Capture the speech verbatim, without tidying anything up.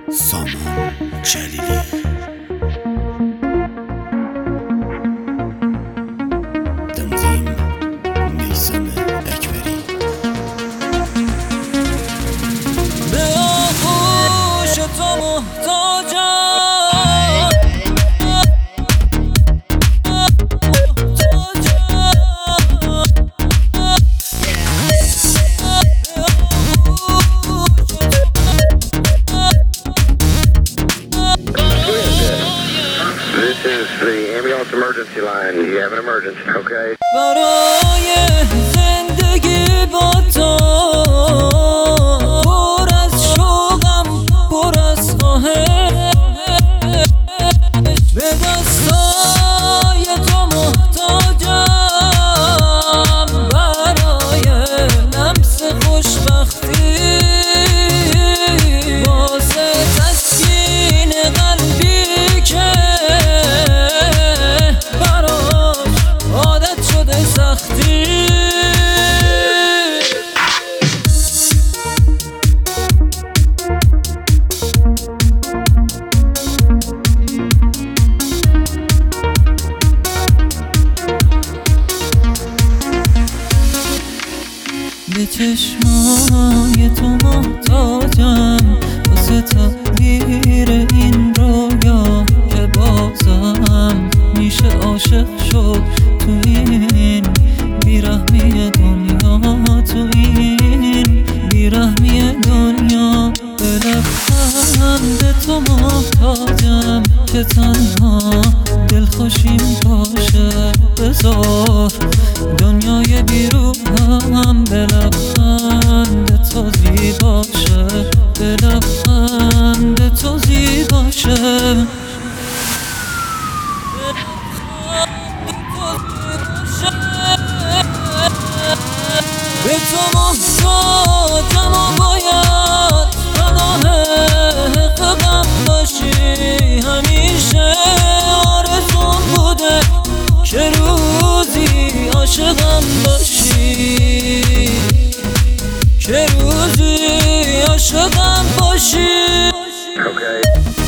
سامان جلیلی تنظیم میثم اکبری به آغوش تو محتاجم This is the ambulance emergency line. You have an emergency, okay? برای زندگی با تو پر از شوقم پر از خواهش به دستای تو محتاجم برای لمس خوشبختی واسه تسکین قلبی که عادت شده سختی به چشمای تو محتاجم واسه تغییر این رویا که بازم میشه عاشق شد تو این بیرحمی دنیا تو این بیرحمی دنیا به لبخند تو محتاجم که تنها دلخوشیم باشه بذار دنیای بیرونم به لبخند تو زیباشه به لبخند تو زیباشه به تو محتاجم و باید پناه قدم باشی همیشه آرزوم بوده که روزی عاشقم باشی که روزی عاشقم باشی Okay.